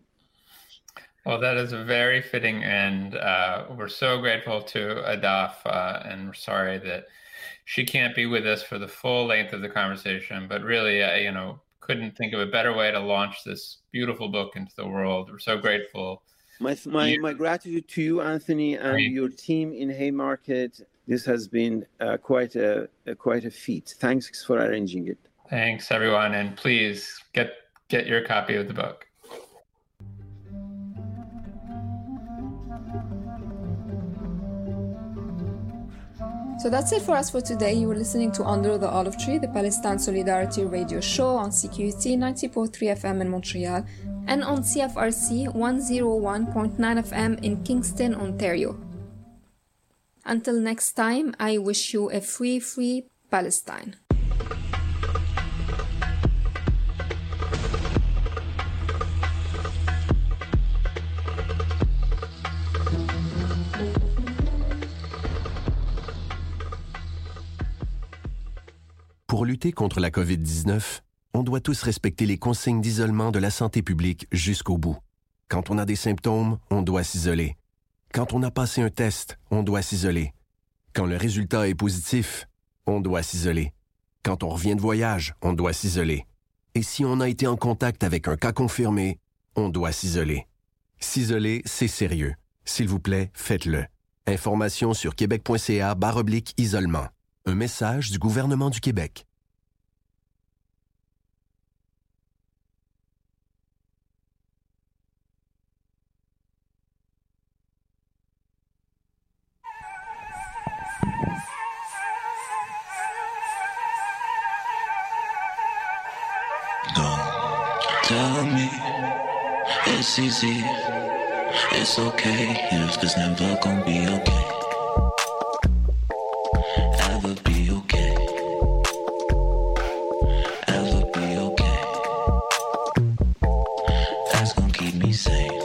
Well, that is a very fitting end. Uh, we're so grateful to Adaf, uh, and we're sorry that she can't be with us for the full length of the conversation, but really, uh, you know, couldn't think of a better way to launch this beautiful book into the world. We're so grateful. My my, my gratitude to you, Anthony, and your team in Haymarket. This has been uh, quite a, a quite a feat. Thanks for arranging it. Thanks, everyone, and please get get your copy of the book. So that's it for us for today. You were listening to Under the Olive Tree, the Palestine Solidarity radio show on C Q U T ninety point three F M in Montreal and on C F R C one oh one point nine F M in Kingston, Ontario. Until next time, I wish you a free, free Palestine. lutter contre la covid dix-neuf, on doit tous respecter les consignes d'isolement de la santé publique jusqu'au bout. Quand on a des symptômes, on doit s'isoler. Quand on a passé un test, on doit s'isoler. Quand le résultat est positif, on doit s'isoler. Quand on revient de voyage, on doit s'isoler. Et si on a été en contact avec un cas confirmé, on doit s'isoler. S'isoler, c'est sérieux. S'il vous plaît, faites-le. Information sur québec.ca barre oblique isolement. Un message du gouvernement du Québec. Tell me it's easy, it's okay if it's never gonna be okay. Ever be okay, ever be okay. That's gonna keep me safe.